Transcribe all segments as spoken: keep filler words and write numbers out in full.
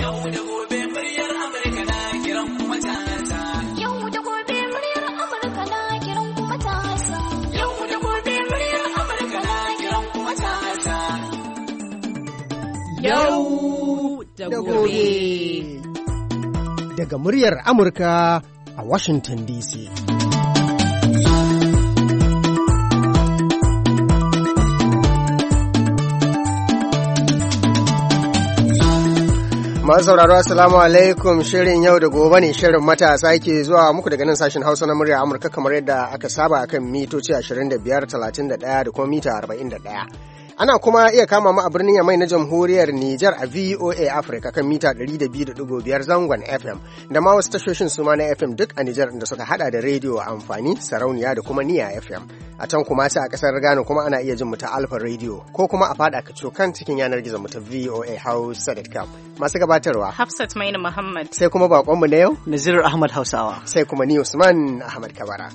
Yau da gobe muryar Amurka na kiran kuma ta Yau da gobe muryar Amurka na kiran kuma ta Yau da gobe muryar Amurka na kiran kuma ta Yau da gobe. Daga muryar Amurka a Washington D C. Masu sauraro assalamu alaikum, shirin yau da gobe ne, shirin matasa ke zuwa muku daga nan sashen Hausa na murya Amurka kamar yadda aka saba akan mitoci ashirin da biyar, talatin da ɗaya da kuma mita arba'in da ɗaya. Ana kuma iya kama mu a birnin Yamai na Jamhuriyar Nijar a V O A Africa kan mita ɗari da biyu da ɗigo biyar zangon F M da ma wasu tashoshin suma na F M duk a Nijar da suka hada da rediyo amfani, sarauniya da kuma niya F M. A can kuma sai a kasar Ghana kuma ana iya jin mu ta Alpha Radio ko kuma a fada kacokan cikin yanar gizo mu ta V O A Hausa dot com. Masu gabatarwa Hafsat Maina Muhammad. Sai kuma bakon mu na yau Nazir Ahmad Hausawa. Sai kuma ni Usman Ahmad Kabara.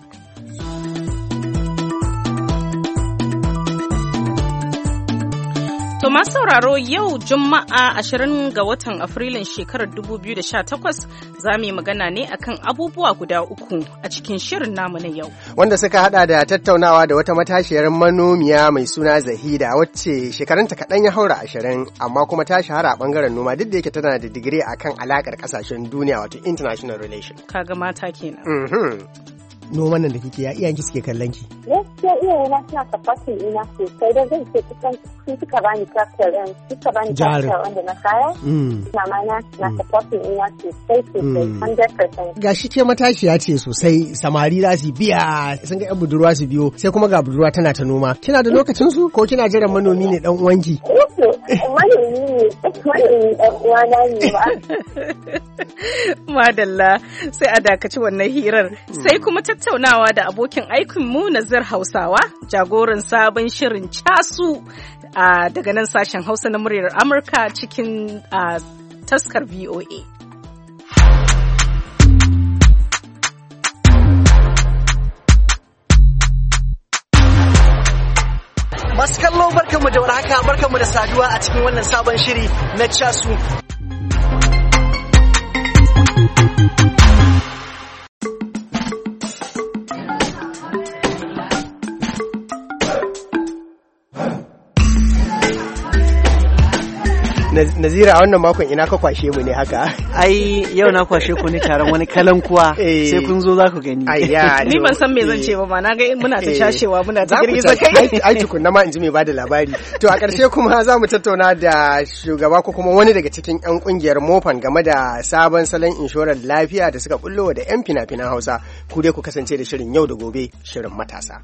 To masu sauraro yau Juma'a ashirin ga watan Afrilun shekarar dubu biyu da sha takwas za mu yi magana ne akan abubuwa guda uku a cikin shirin namu na yau. Wanda suka hada da tattaunawa da wata matashiyar manomiya mai suna Zahida wacce shekarunta kaɗan ya haura ashirin amma kuma ta shahara a ɓangaren noma duk da yake tana da digiri akan alakar ƙasashen duniya wato international relation. Kaga mata kenan. Mhm. Noman nan da kike ya iyayenki suke kallon ki? Gaskiya iyayena suna supporting ina sosai don zai ce kusan sun suka bani tractor ɗin suka bani tractor wanda na kaya. Mama na na supporting ina sosai sosai one hundred percent. Gashi ke matashiya ce sosai, samari za su biya sun ga yan budurwa su biyo sai kuma ga budurwa tana ta noma. Kina da lokacin su ko kina jiran manomi ne dan uwanki? Manomi ne manomi dan uwana ne ba. Madalla sai a dakaci wannan hirar sai kuma tattaunawa da abokin aikinmu Nazir Hausawa, jagoran sabon shirin casu a daga nan sashen Hausa na muryar Amurka cikin taskar V O A. Masu kallo barkanmu da warhaka, barkanmu da saduwa a cikin wannan sabon shiri na casu. Nazira a wannan makon ina ka kwashe mu ne haka? Ai yau na kwashe ku ne taron wani kalankuwa sai kun zo za ku gani. Ni ban san me zan ce ba ma na ga muna ta shashewa muna ta girgiza kai. Ai tukunna ma in ji mai bada labari. To a ƙarshe kuma za mu tattauna da shugaba ko kuma wani daga cikin 'yan ƙungiyar Mofan game da sabon salon inshorar lafiya da suka bullo da 'yan fina-finan Hausa. Ku dai ku kasance da shirin yau da gobe, shirin matasa.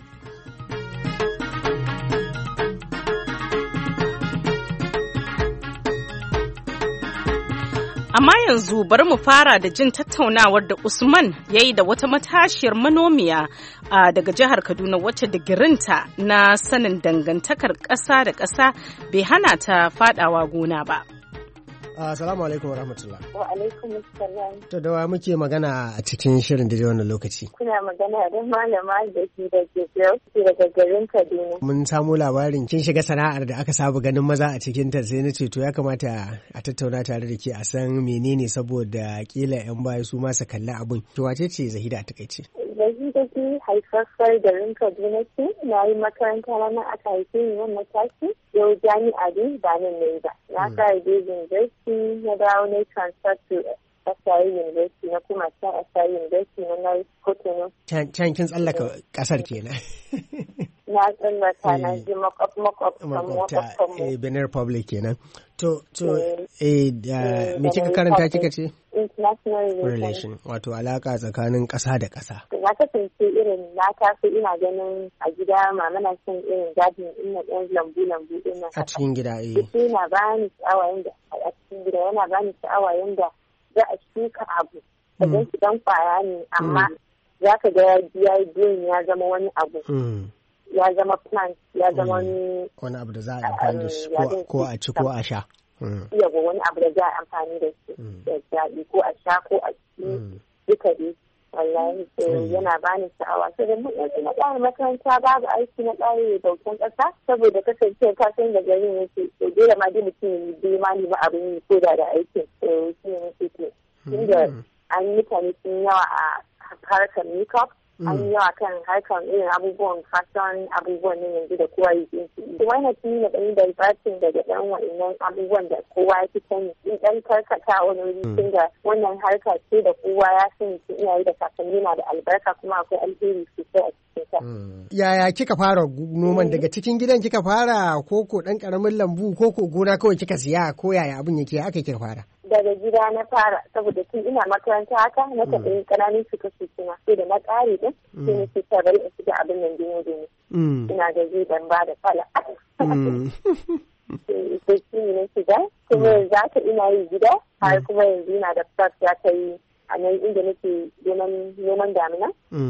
Amma yanzu bari mu fara da jin tattaunawar da Usman ya yi da wata matashiyar manomiya a daga jihar Kaduna wacce digirinta na sanin dangantakar ƙasa da ƙasa bai hana ta fadawa gona ba. Assalamu alaikum wa rahmatullah. Wa alaikum assalam. To da wa muke magana a cikin shirin da wannan lokaci? Kuna magana da malama da ke da ke daga garin Kaduna. Mun samu labarin kin shiga sana'ar da aka saba ganin maza a cikin ta sai na ce to ya kamata a tattauna tare da ke a san menene saboda kila yan baya su ma su kalli abin. To wace ce Zahida a takaice? Zahida ce haifaffar garin Kaduna ce, na yi makaranta na aka haife ni wannan tashi, yau jami'a dai ba nan ne ba. Na fara je university na dawo na transfer to Asari University na kuma can Asari University na Nai Kotono. Can kin tsallaka kasar kenan. Na tsallaka na ji makwabta makwabta Benin Republic kenan. To to eh me kika karanta kika ce? International relation, wato alaka tsakanin ƙasa da ƙasa. Na kasance irin na taso ina ganin a gida mama na son irin gadin ina ɗan lambu-lambu ɗin nan. A cikin gida eh. Shi yana bani sha'awa yanda a cikin gida yana bani sha'awa yanda za a shuka abu. Kadan shi dan kwaya ne amma za ka ga ya yi ya zama wani abu. Ya zama plant ya zama wani. Wani abu da za a amfani da shi ko a ci ko a sha. Yawa wani abu da za a amfani da shi da daɗi ko a sha ko a ci duka dai wallahi yana bani sha'awa sai da mun yanzu na ƙara makaranta babu aiki na ƙare bautan ƙasa saboda kasance ka san da garin yake to dole ma dai mutum bai ma nemi abin yi ko da da aikin to shi ne nake ke inda an mutane sun yawa a harkar makeup an yi yawa kan harkar irin abubuwan fashion abubuwan ne yanzu da kowa yi ɗin su kuma yana tuni da ɗan da batin daga ɗan wa'innan abubuwan da kowa ya fi sani in ɗan karkata wani wuri tun da wannan harka ce da kowa ya sani su iyaye da kakanni na da albarka kuma akwai alheri sosai a cikin ta. Yaya kika fara noman daga cikin gidan kika fara ko ko ɗan ƙaramin lambu ko ko gona kawai kika siya ko yaya abin yake aka kika fara? Daga gida na fara saboda tun ina makaranta haka na taɓa ƙananin shuka suna sai da na ƙare din sai na fita bari in shiga abin nan dino dino ina da zai dan ba da fala sai shi ne na shiga kuma yanzu haka ina yi gida har kuma yanzu ina da plot ya kai a nan inda nake noman damina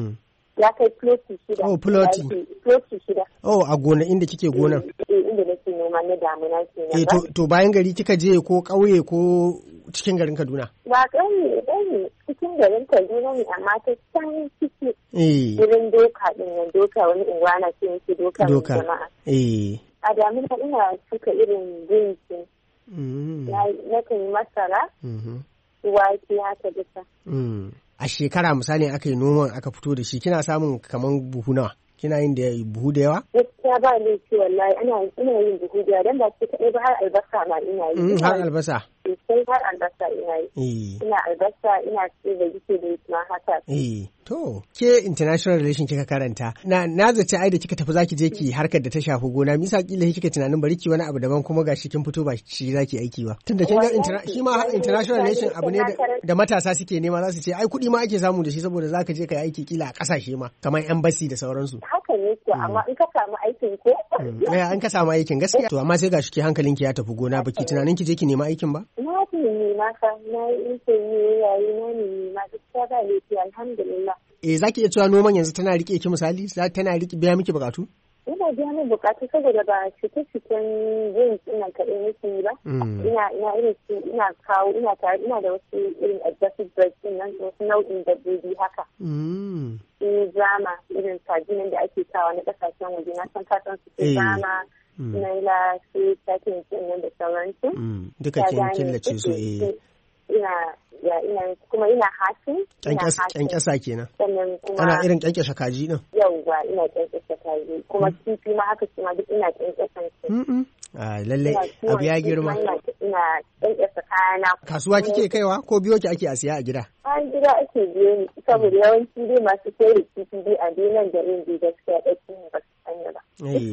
ya kai ploti shida. Oh, ploti. Ploti shida. Oh, a gona inda kike gona. Eh, inda nake noma na damuna kenan. Eh, to to bayan gari kika je ko ƙauye ko cikin garin Kaduna? Ba ƙauye, ƙauye cikin garin Kaduna ne amma ta can ciki. Eh. Wurin doka din nan doka wani unguwa na ce yake doka Doka. jama'a. Eh. A damuna ina shuka irin ginsi. Mm. Na kan yi masara. Mhm. Wake haka duka. Mm. A shekara misali aka yi noman aka fito da shi kina samun kaman buhu nawa kina yin da buhu da yawa? Gaskiya ba laifi wallahi ana ina yin buhu da yawa dan ba shi kaɗai ba har albasa ma ina yi. Har albasa? Sai har albasa ina yi. Ina albasa ina ce da yake da ma haka. Eh. To, ke international relation kika karanta. Na na zace ai da kika tafi zaki je ki harkar da ta shafi gona. Misa kila kika tunanin bari ki wani abu daban kuma gashi kin fito ba shi zaki aiki ba. Tunda kin ga shi ma international relation abu ne da matasa suke nema za su ce ai kuɗi ma ake samu da shi saboda zaka je ka yi aiki kila a ƙasashe ma kamar embassy da sauransu. Haka ne to amma in ka samu aikin ko? Eh, an ka samu aikin gaskiya. To amma sai gashi ki hankalinki ya tafi gona baki tunanin ki je ki nema aikin ba? Na ne ma fa na yi interview yayi na ne ma gaskiya ba laifi alhamdulillah. Eh, za ki iya cewa noman yanzu tana rike ki misali? Tana rike biya miki bukatu? Ina biya min bukatu saboda ba cike-ciken yin ina kaɗai nake yi ba. Ina ina irin su ina kawo ina tare ina da wasu irin exotic birds din nan wasu nau'in dabbobi haka. Mm. Zama irin sajinan da ake kawo na ƙasashen waje na san kasan su ke zama. Naila su sakin cin nan da sauransu. Duka kin killace su eh. Ina ya ina kuma ina hasin kyankyasa kenan sannan kuma ana irin kyankyasa kaji din yauwa ina kyankyasa kaji kuma kifi ma haka kuma duk ina kyankyasan shi a lalle abu ya girma ina kyankyasa kayana kasuwa kike kaiwa ko biyo ki ake a siya a gida a gida ake biyo ni saboda yawanci dai masu sai da kifi dai a dai nan garin dai gaskiya ɗauki ne ba su sanya ba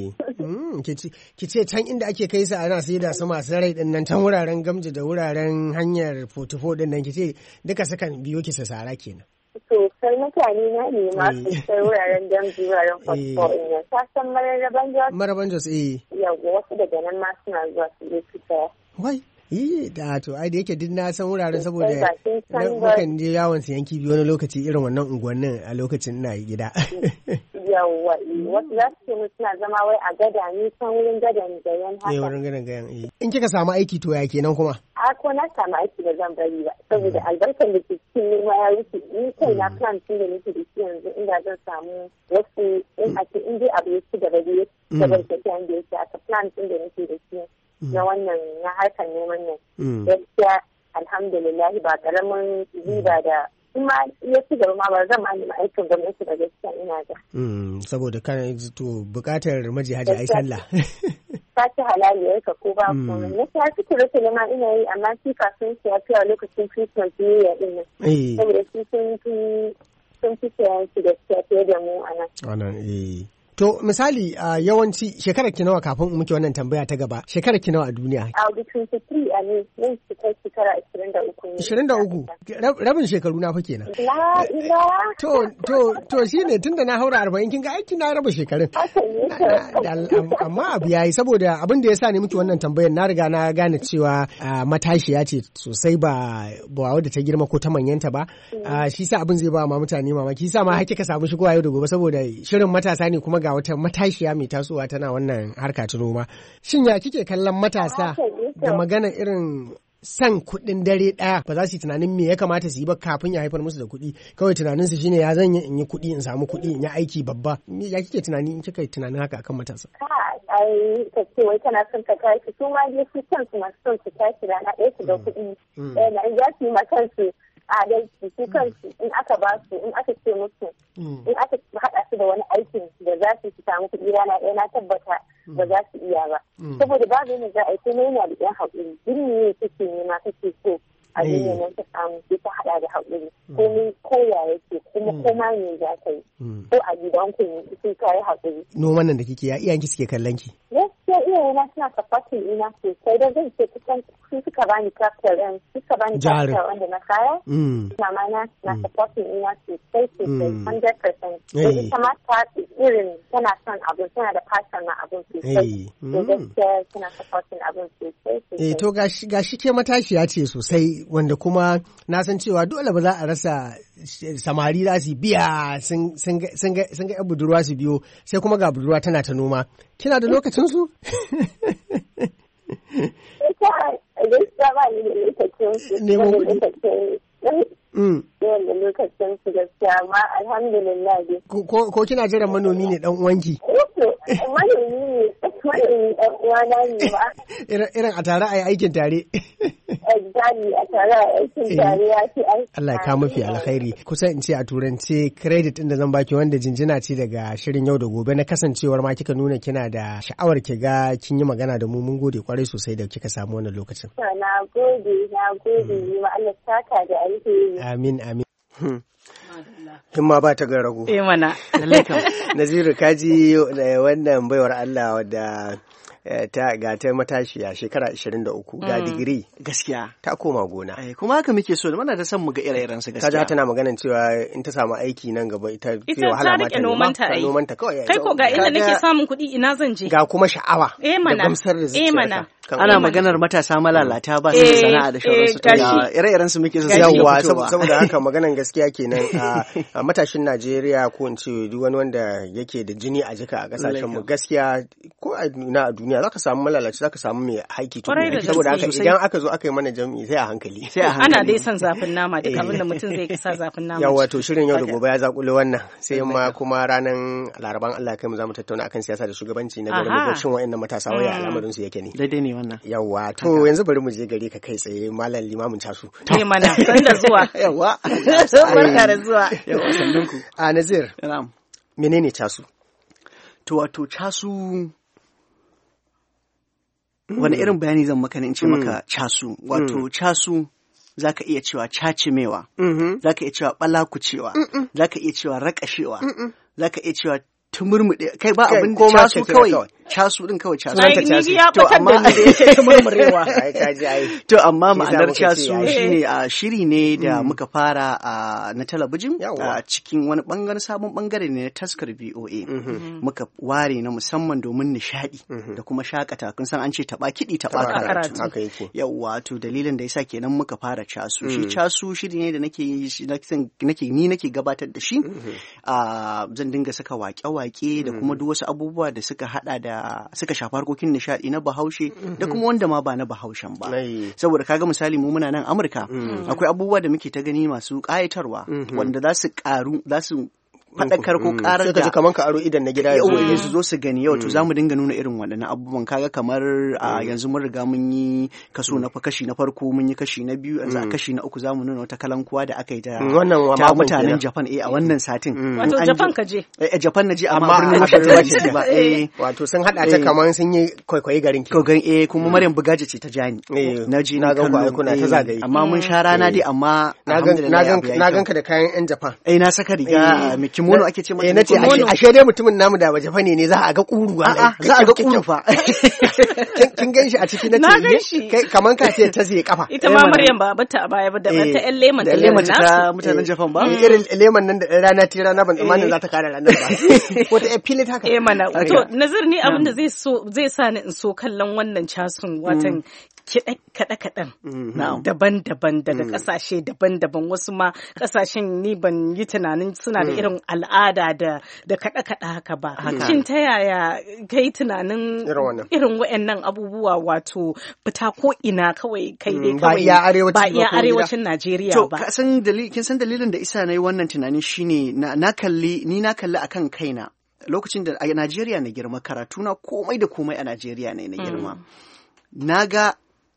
ki ce can inda ake kai su ana sai da su masu rai din nan can wuraren gamji da wuraren hanyar fotifo din nan ki ce duka sukan biyo ki sasara kenan sosai mutane na ne ma sosai wuraren gamji wuraren fotifo din nan ta san mararaban jos maraban jos eh yawa wasu daga nan ma suna zuwa su je su saya wai Yi da to ai da yake duk na san wuraren saboda mukan je yawon siyan kifi wani lokaci irin wannan unguwannin a lokacin ina gida. Yawwa wasu za su ce mu suna zama wai a gada ni san wurin gadan gayan haka. Eh wurin gadan gayan eh. In kika samu aiki to ya kenan kuma? A ko na samu aiki da zan bari ba saboda albarkar da ke cikin nema ya wuce ni kai na plan tun da nake da shi yanzu inda zan samu wasu in a ce in dai abu ya ci gaba da ya ci gaba da tafiyan da yake aka plan tun da nake da shi. na wannan na harkar neman nan gaskiya alhamdulillah ba karamin riba da kuma ya ci gaba ma ba zan ma nemi aikin gwamnati da gaskiya ina da saboda kana to bukatar maji haji ai sallah ta ci halaliyar ka ko ba komai na ta ci kira su ma ina yi amma shi kafin shi ya fi a lokacin Christmas New Year din nan saboda shi sun fi sun fi sayan shi gaskiya fiye da mu a nan anan eh To misali uh, yawanci shekarar ki nawa kafin muke wannan tambaya ta gaba shekarar ki nawa a duniya? A twenty-three a ne yin cikar shekara ashirin da uku ne. ashirin da uku rabin shekaru na fa kenan. La ila. To to to shine tunda na haura arba'in kin ga aiki na raba shekarun. Amma abu yayi saboda abin da yasa ne muke wannan tambayar na riga na gane cewa uh, matashiya ce sosai ba ba wadda ta girma ko ta manyanta ba. Uh, shi sa abin zai ba ma mutane mamaki sa ma har kika samu shigowa yau da gobe saboda shirin matasa ne kuma ga wata matashiya mai tasowa tana wannan harka ta noma. Shin ya kike kallon matasa da magana irin san kuɗin dare ɗaya ba za su yi tunanin me ya kamata su yi ba kafin ya haifar musu da kuɗi, kawai tunanin su shine ya zan yi in yi kuɗi in samu kuɗi in yi aiki babba. Ya kike tunani in kika yi tunanin haka akan matasa? ai ka ce wai kana son ka tashi su ma dai su kansu masu son su tashi rana ɗaya su da kuɗi ɗaya na za su yi ma kansu adalci su kansu in aka ba su in aka ce musu in aka haɗa su da wani aikin da za su su samu kuɗi rana ɗaya na tabbata ba za su iya ba saboda babu yadda za a yi kuma yana da ɗan haƙuri duk ne kake nema kake so a duniya nan ta samu sai ta haɗa da haƙuri komai koya yake kuma koma ne za ka yi ko a gidanku ne sai ka yi haƙuri. Noman nan da kike ya iyayenki suke kallon ki? Gaskiya iyayena suna supporting ina sosai don zan ce kusan su suka bani capital ɗin suka bani capital wanda na kaya. Mama na na supporting ina sosai sosai one hundred percent. Da ita ma ta irin tana son abin tana da passion na abin sosai. Da gaskiya tana supporting abin sosai sosai. Eh to gashi ke matashiya ce sosai wanda kuma na san cewa dole ba za a rasa samari za su biya sun ga yan budurwa su biyo sai kuma ga budurwa tana ta noma. Kina da lokacin su? Gaskiya ba ni da lokacin su. Neman kuɗi. Yawan da lokacin su gaskiya amma alhamdulillah dai. Ko kina jiran manomi ne dan uwanki? Manomi ne manomi dan uwana ne ba. Irin a tare a yi aikin tare. Exactly a tare a aikin tare ya fi aiki. Allah ya kawo mafi alkhairi. Kusan in ce a turance credit ɗin da zan baki wanda jinjina ce daga shirin yau da gobe na kasancewar ma kika nuna kina da sha'awar ki ga kin yi magana da mu mun gode kwarai sosai da kika samu wannan lokacin. Na gode na gode ma Allah saka da alheri. Amin amin. Himma ba ta ga rago. Eh mana. Naziru kaji wannan baiwar Allah wadda ta ga ta matashiya shekara ashirin da uku ga digiri gaskiya ta koma gona eh kuma haka muke so muna da san mu ga ire-iren su gaskiya kaja tana maganar cewa in ta samu aiki nan gaba ita ce wahala ma ta noman ta noman ta kawai kai ko ga inda nake samun kuɗi ina zan je ga kuma sha'awa eh mana da gamsar da zuciya ana maganar matasa malalata ba su da sana'a da shawararsu ta ire-iren su muke so su yawa saboda haka maganar gaskiya kenan a matashin Najeriya ko in ce duk wani wanda yake da jini a jika a kasashen mu gaskiya ko a duniya zaka samu malalaci zaka samu mai haiki to saboda haka idan aka zo aka yi mana jami'i sai a hankali sai a hankali ana dai son zafin nama duk abin da mutum zai sa zafin nama yawa to shirin yau da gobe ya zakule wannan sai ma kuma ranar Laraban Allah kai mu zamu tattauna akan siyasa da shugabanci na garin mu shin wayannan matasa waya al'amarin su yake ne daidai ne wannan yawa to yanzu bari mu je gare ka kai tsaye malam limamin tasu eh mana san da zuwa yawa barka da zuwa yawa sannunku a Nazir na'am menene tasu to wato casu wani irin bayani zan maka ne in ce maka casu wato casu zaka iya cewa cacimewa zaka iya cewa balakucewa zaka iya cewa rakashewa zaka iya cewa tumurmuɗe kai ba abin da casu kawai casu din kawai casu ai ni ya fitar da ni da yake tumurmurewa ai kaji ai to amma ma'anar casu shine a shiri ne da muka fara a na talabijin a cikin wani bangaren sabon bangare ne na taskar V O A muka ware na musamman domin nishadi da kuma shakata kun san an ce taba kidi taba karatu haka yake yawa to dalilin da yasa kenan muka fara casu shi casu shiri ne da nake nake ni nake gabatar da shi a zan dinga saka waƙe-waƙe da kuma duk wasu abubuwa da suka hada da suka shafi harkokin nishadi na Bahaushe da kuma wanda ma ba na Bahaushen ba saboda kaga misali mu muna nan Amurka akwai abubuwa da muke ta gani masu ƙayatarwa wanda za su ƙaru za su faɗakar ko ƙarar da kaman ka aro idan na gida yau ne su zo su gani yau to za mu dinga nuna irin waɗannan abubuwan kaga kamar a yanzu mun riga mun yi kaso na kashi na farko mun yi kashi na biyu yanzu a kashi na uku za mu nuna wata kalankuwa da aka yi ta mutanen Japan eh a wannan satin wato Japan ka je eh Japan na je amma birnin Washington ba eh wato sun hada ta kaman sun yi kwaikwayi garin ki kogan eh kuma Maryam Bugaje ce ta jani na ji na ga kuna ta zagaye amma mun sha rana dai amma na ganka da kayan yan Japan eh na saka riga kimono ake ce mata nace ashe dai mutumin namu da waje fa ne ne za a ga kuru a za a ga kuru fa kin ganshi a ciki nace kai kaman ka ce ta zai kafa ita ma Maryam ba bata a baya ba da ta ƴan leman da leman ta mutanen Japan ba irin leman nan da rana ta rana ban tsammanin za ta kare ranar ba ko ta ƴan filit haka eh mana to Nazir ni abin da zai so zai sa ni in so kallon wannan casun watan kaɗe-kaɗen daban-daban daga ƙasashe daban-daban wasu ma ƙasashen ni ban yi tunanin suna da irin al'ada da da kaɗe-kaɗe haka ba. Shin ta yaya kai tunanin irin waɗannan abubuwa wato fita ko ina kawai kai dai kawai ba iya arewacin Najeriya ba. To kin san dalilin da isa na yi wannan tunani shine na kalli ni na kalli akan kaina lokacin da a Najeriya na girma karatu na komai da komai a Najeriya ne na girma. Na ga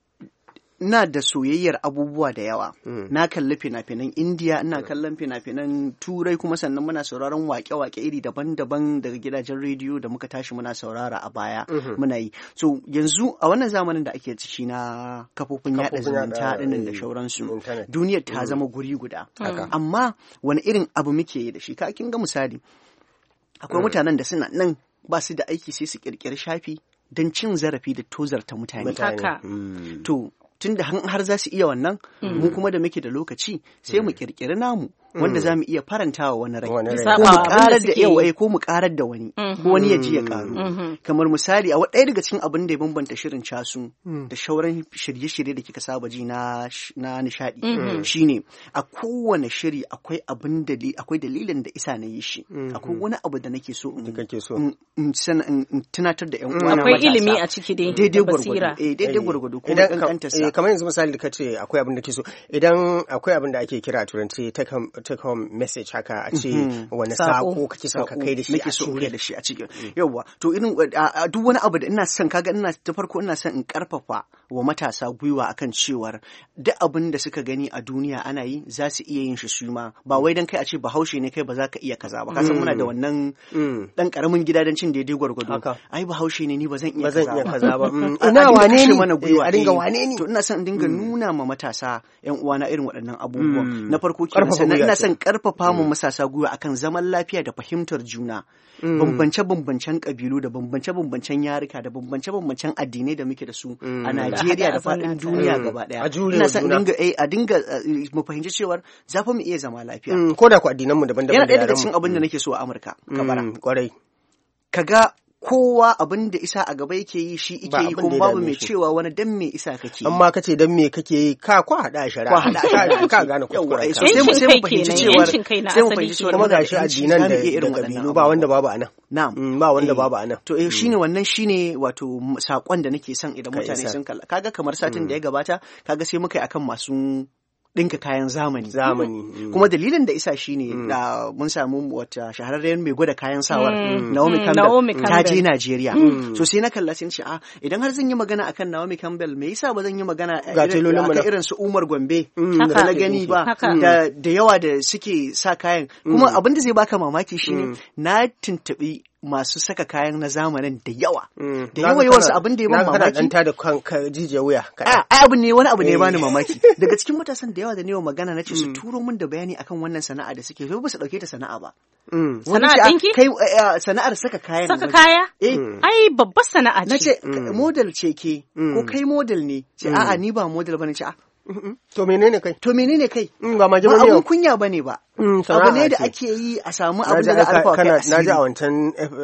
ina da soyayyar abubuwa da yawa. Mm. Na kalli fina-finan Indiya, ina kallon fina-finan Turai kuma sannan muna sauraron wake-wake iri daban-daban daga gidajen rediyo da muka tashi muna saurara a baya. Mm-hmm. Muna yi. So yanzu a wannan zamanin da ake ciki na kafofin yaɗa zumunta ɗinnan da shauransu, duniyar ta zama guri guda. Mm. Amma wani irin abu muke yi da shi? Ka kin ga misali, akwai mm. mutanen da suna nan ba su da aiki sai su ƙirƙiri shafi don cin zarafi da tozarta mutane. Haka. Mm. To tun da har za su iya wannan, mm. mu kuma da muke da lokaci sai mu kirkiri namu wanda za mu iya farantawa wani rai, ko mu karar da yawa ko mu karar da wani, ko wani ya ji ya karu. Kamar misali a ɗaya daga cikin abin da ya bambanta shirin casu da shauran shirye-shirye da kika saba ji na na nishadi shine a kowane shiri akwai abin da akwai dalilin da isa na yi shi, akwai wani abu da nake so in tunatar da yan uwa na matasa. Akwai ilimi a ciki dai, daidai gwargwado, eh daidai gwargwado ko kankanta sa. Kamar yanzu misali da kace akwai abin da ke so, idan akwai abin da ake kira a turanci take home message haka a ce wani sako kake son ka kai da shi a cikin da shi a cikin yawa to irin duk wani abu da ina son kaga ina ta farko ina son in karfafa wa matasa gwiwa akan cewar duk abin da suka gani a duniya ana yi za su iya yin shi su ma ba wai dan kai a ce bahaushe ne kai ba za ka iya kaza ba kasan muna da wannan dan karamin gidadancin daidai gwargwado ai bahaushe ne ni ba zan iya kaza ba ina wane ne mana gwiwa a dinga wane ne to ina son in dinga nuna ma matasa yan uwana irin waɗannan abubuwan na farko kenan ina son karfafa mu matasa gwiwa akan zaman lafiya da fahimtar juna bambance-bambancen kabilu da bambance-bambancen yarika da bambance-bambancen addinai da muke da su a Najeriya da faɗin duniya gaba ɗaya. Ina son dinga a dinga mu fahimci cewar za fa mu iya zama lafiya. Ko da ku addinan mu daban-daban. Yana ɗaya daga cikin abin da nake so a Amurka. Kabara. Kwarai. Kaga kowa abin da isa a gaba yake yi shi ike yi kuma babu mai cewa wani dan me isa kake yi. Amma kace dan me kake yi ka kwa hada shari'a. Kwa hada ka gane kuskuren ka. Sai mu sai mu fahimci cewa sai mu fahimci cewa kuma gashi addinan da irin kabilu ba wanda babu anan. Na'am. Ba wanda babu anan. To eh shine wannan shine wato sakon da nake son idan mutane sun kalla. Kaga kamar satin da ya gabata kaga sai muka yi akan masu ɗinka kayan zamani. Zamani. Kuma dalilin da isa shi ne da mun samu wata shahararren mai gwada kayan sawar Naomi Campbell ta je Najeriya. So sai na kalla sai ce a idan har zan yi magana akan Naomi Campbell me yasa ba zan yi magana akan irin su Umar Gombe da na gani ba da yawa da suke sa kayan. Kuma abin da zai baka mamaki shine na tuntuɓi masu saka kayan na zamanin da yawa da yawa yawansu abin da ya ban mamaki kana da kanka jijiya wuya ai abin ne wani abu ne bani mamaki daga cikin matasan da yawa da ne magana nace su turo min da bayani akan wannan sana'a da suke ba su dauke ta sana'a ba sana'a dinki kai sana'ar saka kayan saka kaya eh ai babbar sana'a ce nace model ce ke ko kai model ne ce a'a ni ba model bane ce a to menene kai to menene kai ba ma jama'a abun kunya bane ba abu ne da ake yi a samu abin da za a rufa kai asiri. Na ji a wancan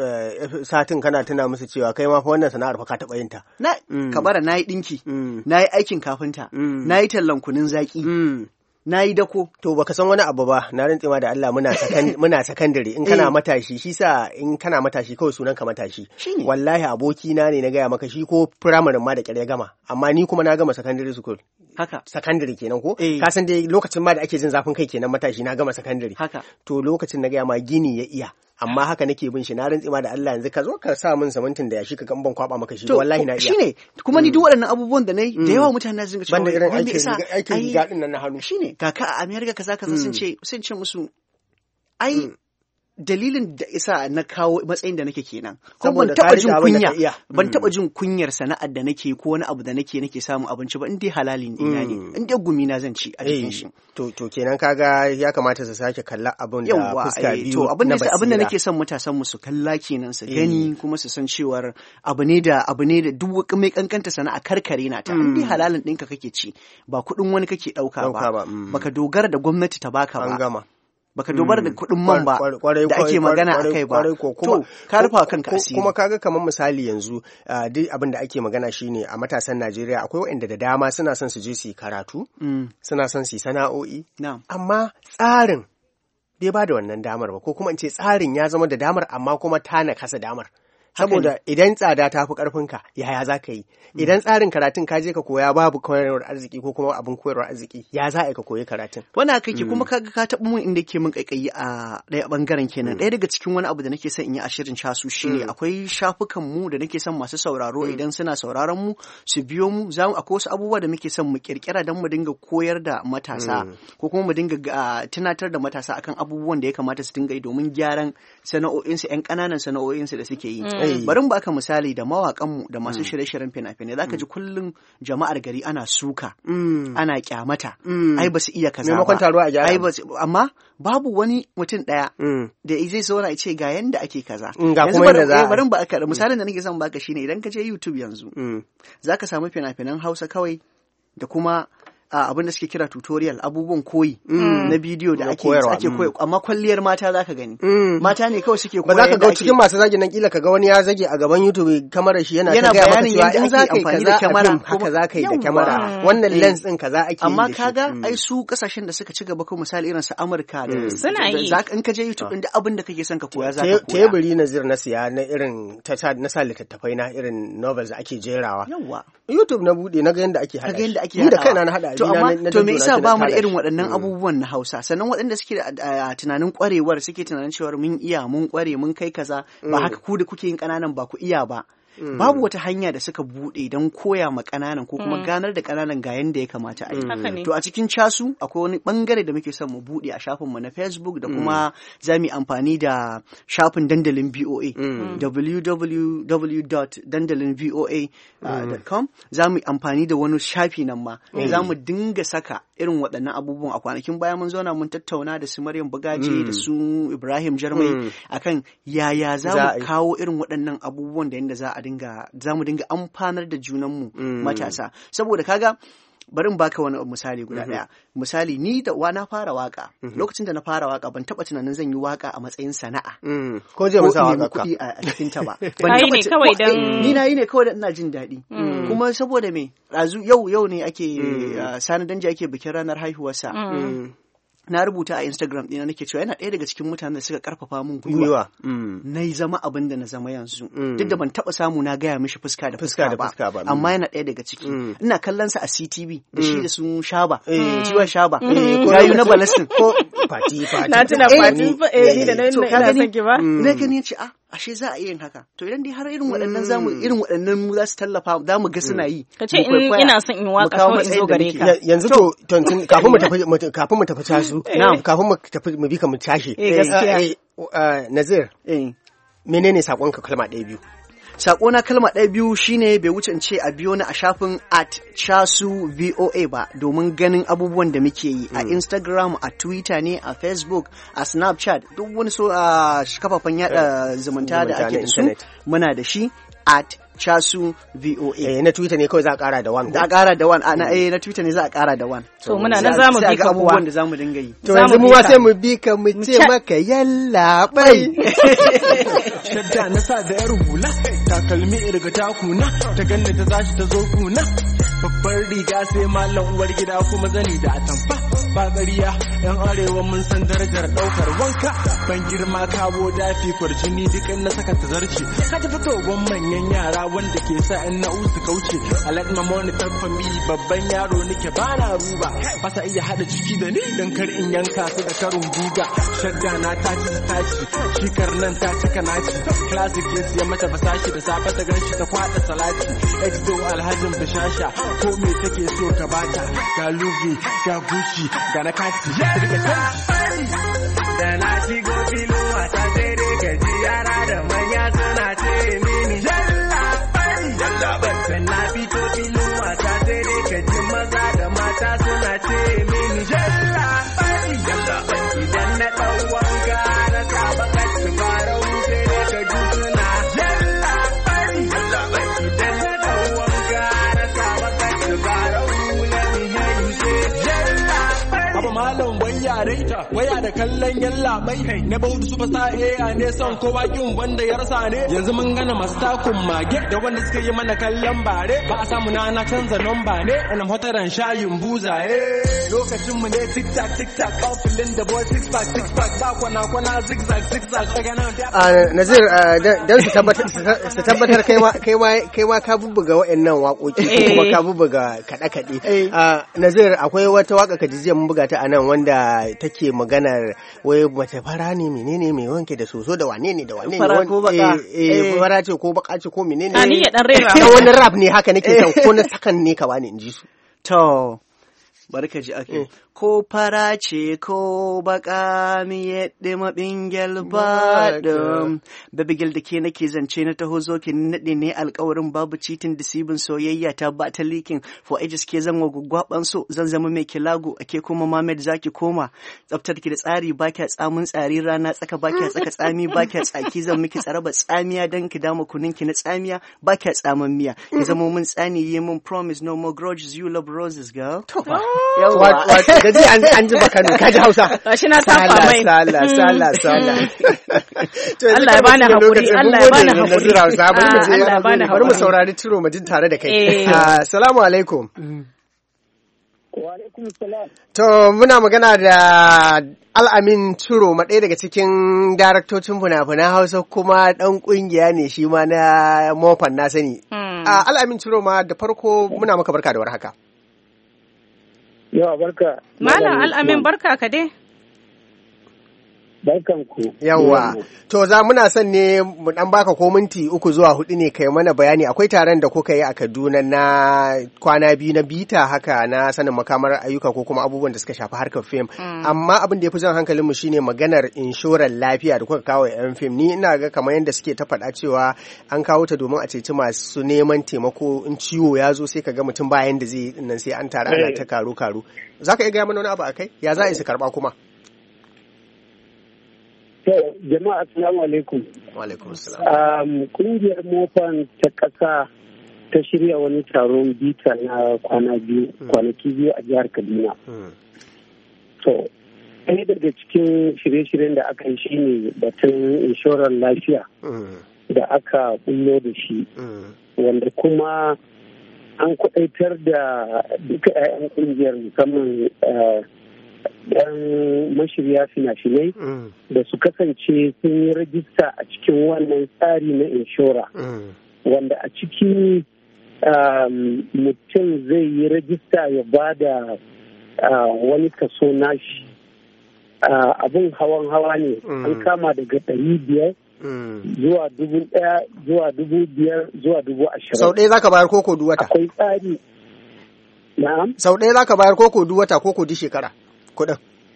satin kana tuna musu cewa kai ma fa wannan sana'ar fa ka taɓa yin ta. Na kabara na yi ɗinki, na yi aikin kafinta, na yi tallan kunun zaƙi. Na yi dako. To baka san wani abu ba, na rantse ma da Allah muna sakan muna sakandare in kana matashi shi sa in kana matashi kawai sunan ka matashi. Wallahi aboki na ne na gaya maka shi ko primary ma da ƙyar gama, amma ni kuma na gama secondary school. Haka. Secondary kenan ko? Ka san dai lokacin ma da ake jin zafin kai kenan matashi na gama secondary. Haka. To lokacin na gaya ma gini ya iya. Amma haka nake bin shi na rantsi ma da Allah yanzu ka zo ka sa min samantin da yashi ka gan ban kwaba maka shi wallahi na iya. Shine kuma ni duk waɗannan abubuwan da nayi da yawa mutane sun ga cewa banda irin aikin aikin riga din nan na hannu. Shine kaka a America kaza kaza sun ce sun ce musu ai dalilin da isa na kawo matsayin da nake kenan ko ban taba jin kunya ban taba jin kunyar sana'ar da nake ko wani abu da nake nake samu abinci ba in dai halalin ina ne in dai gumi na zan ci a cikin shi to to kenan kaga ya kamata su sake kalla abun da fuska biyu to abin da abin da nake son matasan mu su kalla kenan su gani kuma su san cewar abu ne da abu ne da duk mai kankanta sana'a karkare na ta in dai halalin ɗinka kake ci ba kuɗin wani kake ɗauka ba baka dogara da gwamnati ta baka ba baka dogara da kuɗin man ba da ake magana a kai ba to ka rufa kanka asiri kuma kaga kamar misali yanzu duk abin da ake magana shine a matasan Najeriya akwai waɗanda da dama suna son su je su yi karatu suna son su yi sana'o'i amma tsarin bai ba da wannan damar ba, ko kuma in ce tsarin ya zama da damar amma kuma ta na kasa damar. Saboda idan tsada ta fi ƙarfinka yaya za ka yi, idan tsarin karatun ka je ka koya babu koyarwar arziki ko kuma abin koyarwar arziki ya za a ka koyi karatun. Wani haka ke kuma kaga ka taɓa mun inda ke mun kaikayi a ɗaya ɓangaren kenan. Ɗaya daga cikin wani abu da nake son in yi a shirin casu shine akwai shafukan mu da nake son masu sauraro idan suna sauraron mu su biyo mu, za mu akwai wasu abubuwa da muke son mu kirkira don mu dinga koyar da matasa ko kuma mu dinga tunatar da matasa akan abubuwan da ya kamata su dinga yi domin gyaran sana'o'insu, 'yan ƙananan sana'o'insu da suke yi. Bari mu baka misali da mawaƙanmu da masu shirye-shiryen fina-finai, zaka ji kullum jama'ar gari ana suka, ana kyamata, ai ba su iya kaza ba, ai ba amma babu wani mutum ɗaya da zai zauna ya ce ga yanda ake kaza. Yanzu bari mu baka misalin da nake son baka shine idan ka je YouTube yanzu zaka samu fina-finan Hausa kawai da kuma Uh, abin da suke kira tutorial, abubuwan koyi mm. na bidiyo da ake ake koyi, amma kwalliyar mata zaka gani mm. mata ne kawai suke koyar. Ba za ka ga cikin masu zagi nan kila ka ga wani ya zage a gaban YouTube kamar shi yana ta gaya maka cewa in za ka yi kaza a film haka za ka yi da kyamara, wannan lens din kaza ake yi. Amma kaga ai su kasashen da suka ci gaba ko misali irin su Amurka da suna yi, in ka je YouTube din da abin da kake son ka koya za ka koya. Teburi Nazir na siya na irin na sa littattafai na irin novels da ake jerawa. YouTube na bude na ga yanda ake hada. Ni da kaina na hada. To amma to me yasa ba mu da irin waɗannan abubuwan na Hausa? Sannan waɗanda suke da tunanin ƙwarewar suke tunanin cewa mun iya, mun ƙware, mun kai kaza, ba haka ku da kuke yin ƙananan ba ku iya ba. Babu wata hanya da suka buɗe don koya ma ƙananan ko kuma ganar da ƙananan ga yanda ya kamata a yi. To a cikin casu akwai wani ɓangare da muke son mu buɗe a shafinmu na Facebook da kuma za mu yi amfani da shafin dandalin V O A w w w dot dandalin voa dot com. Za mu yi amfani da wani shafi nan ma za mu dinga saka irin waɗannan abubuwan. A kwanakin baya mun zauna mun tattauna da su Maryam Bugaje da su Ibrahim Jarmai akan yaya za mu kawo irin waɗannan abubuwan da yanda za a dinga za mu dinga amfanar da junanmu matasa. Saboda kaga bari in baka wani misali guda ɗaya. Misali ni da wa na fara waka, lokacin da na fara waka ban taba tunanin zan yi waka a matsayin sana'a ko je masa waka kuɗi a cikin ta ba. Ban taba kawai dan ni na yi ne kawai da ina jin daɗi. Kuma saboda me razu yau yau ne ake Sani Danja ake bikin ranar haihuwarsa. Na rubuta a Instagram ɗina nake cewa yana ɗaya daga cikin mutanen da suka karfafa min gwiwa na yi zama abin da na zama yanzu, duk da ban taɓa samu na gaya mishi fuska da fuska ba, amma yana ɗaya daga ciki. Ina kallon sa a C T V da shi da su Shaba, ciwon Shaba, rayu na Balastin ko Fati Fati. Na tuna Fati ni da na ina son ki ba. Na gani ce a ashe za a yi yin haka. To idan dai har irin waɗannan zamu irin waɗannan mu za su tallafa za mu ga suna yi. Ka ce in ina son in waka kawai in zo gare ka. Yanzu to kafin mu tafi kafin mu tafi casu. Kafin mu tafi mu bi ka mu tashi. Nazir. Menene sakonka kalma ɗaya biyu? Sako na kalma ɗaya biyu shine bai wuce in ce a biyo ni a shafin at chasu V O A ba domin ganin abubuwan da muke yi a Instagram, a Twitter ne, a Facebook, a Snapchat, duk wani so a kafafen yada zumunta da ake da su muna da shi at Chasu V O A. Eh na Twitter ne kawai za a kara da one. Za a kara da one. A na eh na Twitter ne za a kara da one. To muna nan zamu bi ka abubuwan da zamu dinga yi. To yanzu mu sai mu bi ka mu ce maka yalla bai. Shadda na sa da yar hula, takalmi irga takuna, ta ganni ta zashi ta zo kuna. Babbar riga sai mallam uwar gida kuma zani da atamfa. Ba ƙarya yan arewa mun san darajar ɗaukar wanka. Ban girma kawo dafi kwarjini duk in na saka ta zarce. Ka ta fito manyan yara wanda ke sa in na usu kauce. I let my money talk for me, babban yaro nake bana ruba. Ba sa iya hada ciki da ni dan kar in yanka su da karin guga. Shadda na ta ci ta ci, shikar nan ta cika naci. Classic ya siya mata fasashi da safe ta ganshi ta kwada salati. Exdo alhajin bishasha ko me take so ka bata. Ga lugi ga gucci ga na kati. Da na shigo filin wasa sai dai gaji yara da manya suna ce mini yalla bari yalla bari. Da na fito filin wasa sai dai gaji maza da mata suna ce mini yalla bari yalla bari. Idan na ɗau wanka na saba kashi farau sai dai ka ji suna yalla bari yalla bari. Idan na ɗau wanka na saba kashi farau na ni hayu sai yalla bari. Abu malam wani sabon yare waya da kallon yalla mai na baudu superstar a ne son kowa kin wanda ya rasa ne yanzu mun gana masu takun mage da wanda suka yi mana kallon bare ba a samu na na canza number ne ina hotaran shayin buzaye lokacin mu ne tic tac tic tac outfilling da boy six pack six pack ba kwana kwana zigzag zigzag daga nan a Nazir dan su tabbatar su tabbatar kai ma kai ma kai ma ka bubbuga wayannan waƙoƙi kuma ka bubbuga kada kade a Nazir akwai wata waka ka jijiya mun buga ta anan wanda take maganar wai mace fara ne menene mai wanke da soso da wane ne da wane ne fara ko baka eh fara ce ko baka ce ko menene a ni ya dan rera wani rap ne haka nake son ko na sakan ne ka bani in ji su to barka ji ake ko fara ce ko baka mi yadda mabingel badum baby girl da ke nake zance na taho zo ki nade ne alƙawarin babu cheating deceiving soyayya ta ba ta leaking for ages ke zan gwaggwaban so zan zama mai kilago ake kuma Mohammed zaki koma tsaftar ki da tsari baki tsamin tsari rana tsaka baki tsaka tsami baki tsaki zan miki tsaraba tsamiya dan ki dama kunin ki na tsamiya baki tsaman miya ki zama mun tsani yi mun promise no more grudges you love roses girl yawa gaji an ji bakano ka ji Hausa gashi na tafa mai sallah sallah sallah Allah ya bani hakuri Allah ya bani hakuri Allah ya bani hakuri bari mu saurari Ciro Majin tare da kai assalamu alaikum wa alaikum salam to muna magana da Al'amin Ciro ma ɗaya daga cikin daraktocin fina-finan Hausa kuma ɗan ƙungiya ne shi ma na mofan na sani Al'amin Ciro ma da farko muna maka barka da warhaka. Yawa barka. Malam Al'amin barka ka dai. Barkan ku. Yawa. To za muna son ne mu dan baka ko minti uku zuwa hudu ne kai mana bayani akwai taron da kuka yi a Kaduna na kwana biyu na bita haka na sanin makamar ayyuka ko kuma abubuwan da suka shafi harkar fim. Amma abin da ya fi jan hankalin mu shine maganar inshorar lafiya da kuka kawo yan fim. Ni ina ga kamar yadda suke ta faɗa cewa an kawo ta domin a ceci masu neman taimako in ciwo ya zo sai ka ga mutum bayan da zai yi nan sai an tara ana ta karo karo. Za ka iya gaya mana wani abu akai? Ya za a yi su karɓa kuma? To, jama'a assalamu alaikum. Wa alaikum assalam. Um, kungiyar mofan ta ƙasa ta shirya wani taron bita na kwana biyu, kwanaki biyu a jihar Kaduna. To, ɗaya daga cikin shirye-shiryen da aka yi shi ne batun inshorar lafiya da aka bullo da shi, wanda kuma an kwaɗaitar da duka 'ya'yan kungiyar musamman dan mashirya fina-finai da su kasance sun yi rajista a cikin wannan tsari na inshora wanda a ciki mutum zai yi rajista ya ba da wani kaso nashi abin hawan hawa ne an kama daga ɗari biyar zuwa dubu ɗaya zuwa dubu biyar zuwa dubu ashirin. Sau ɗaya za ka bayar koko duk wata? Akwai tsari. Na'am. Sau ɗaya za ka bayar koko duk wata koko duk shekara? Kuɗin.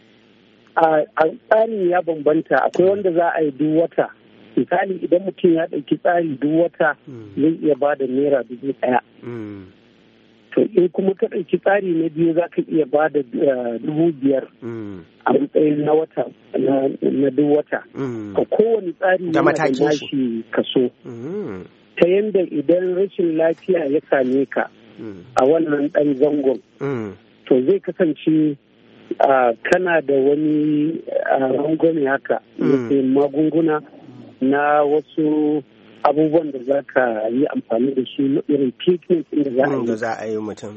A tsari ya bambanta akwai wanda za a yi duk wata. Misali idan mutum ya ɗauki tsari duk wata zai iya ba da naira dubu ɗaya. To in kuma ka ɗauki tsari na biyu za ka iya ba da dubu biyar a matsayin na wata na duk wata. A kowane tsari yana da nashi kaso. Ta yanda idan rashin lafiya ya same ka a wannan ɗan zangon to zai kasance kana da wani rangwame haka na magunguna na wasu abubuwan da za ka yi amfani da shi na irin treatment da za a yi mutum.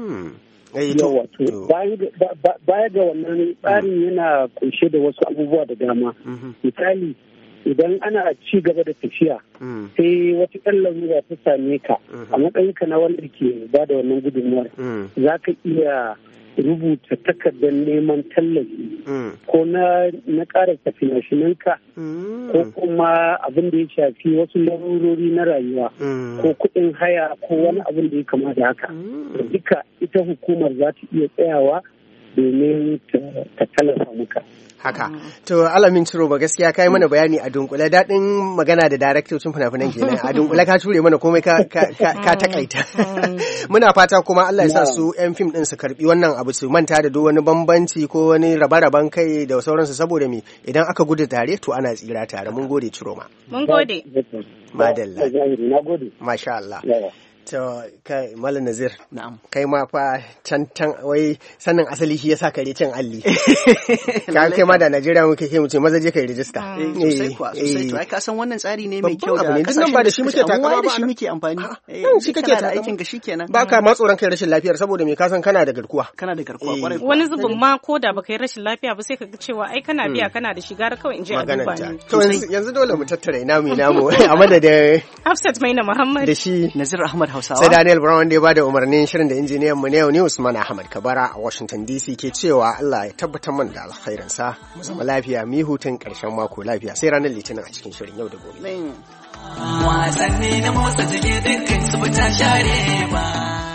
Yawa to baya ga wannan tsarin yana kunshe da wasu abubuwa da dama. Misali idan ana ci gaba da tafiya sai wata ɗan larura ta same ka a matsayinka na wanda ke ba da wannan gudunmuwar za ka iya rubuta takardar neman tallafi ko na na ƙara fina-finanka ko kuma abin da ya shafi wasu larurori na rayuwa ko kuɗin haya ko wani abin da ya kama da haka duka ita hukumar za ta iya tsayawa domin ta tallafa muka. Haka. To Alamin Ciro ba gaskiya kai mana bayani a dunkule daɗin magana da daraktocin fina-finan kenan a dunkule ka ture mana komai ka ka takaita. Muna fata kuma Allah ya sa su yan fim din su karbi wannan abu su manta da duk wani bambanci ko wani rabe-raben kai da sauransu saboda me idan aka gudu tare to ana tsira tare. Mun gode Ciro ma. Mun gode. Madalla. Na gode. Masha Allah. To kai Malam Nazir. Na'am. Kai ma fa can can wai sannan asali shi yasa kare cin alli. Ka kai ma da Najeriya muke kai mu ce maza je kai register. Eh sosai kuwa sosai to ai ka san wannan tsari ne mai kyau da kasashen ba da shi muke takama ba da shi muke amfani. Eh shi kake da aikin ka shikenan. Ba ka ma tsoron kai rashin lafiyar saboda me ka san kana da garkuwa. Kana da garkuwa kwarai. Wani zubin ma ko da baka yi rashin lafiya ba sai ka ga cewa ai kana biya kana da shiga kawai in je a duba ni. To yanzu dole mu tattara ina mu ina mu a madadin Hafsat Maina Muhammad da shi Nazir Ahmad Hausawa. Sai Daniel Brown wanda ya bada umarnin shirin da injiniyan mu ne yau ne Usman Ahmad Kabara a Washington D C ke cewa Allah ya tabbatar mana da alkhairinsa mu zama lafiya mi hutun karshen mako lafiya sai ranar Litinin a cikin shirin yau da gobe. Wasanni na motsa jiki dukkan su ba ta share ba.